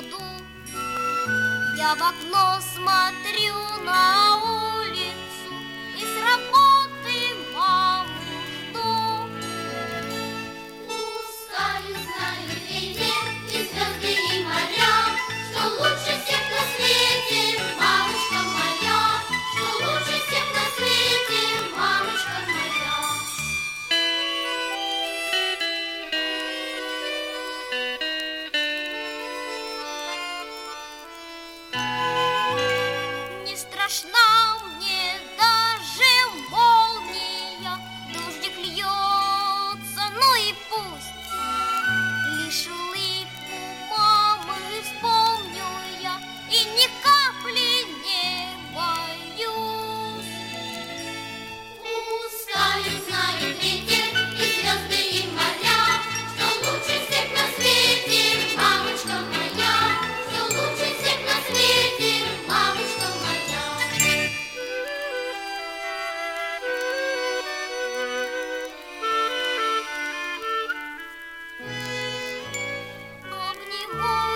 саду. Я в окно смотрю на улицу и с работы маму жду. Пускай знает ветер и звезды, и моря, что лучше всех на свете мамочка моя, что лучше всех на свете мамочка моя. Не страшна мне даже молния, дождик льется, ну и пусть. Лишь улыбку мамы вспомню я и ни капли не боюсь. Пускай знает ветер и звезды, и моря, что лучше всех на свете мамочка моя, что лучше всех на свете мамочка моя. Обниму